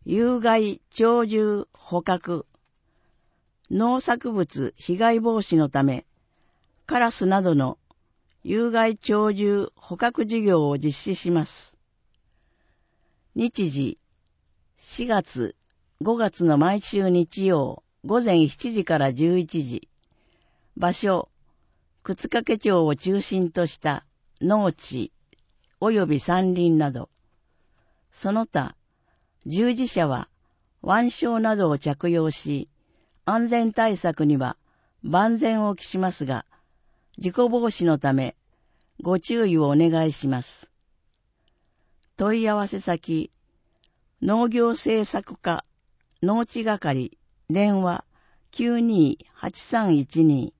有害鳥獣捕獲、農作物被害防止のため、カラスなどの有害鳥獣捕獲事業を実施します。日時、4月、5月の毎週日曜、午前7時から11時。場所、沓掛町を中心とした農地及び山林など。その他、従事者は腕章などを着用し、安全対策には万全を期しますが、事故防止のためご注意をお願いします。問い合わせ先、農業政策課、農地係、電話 928312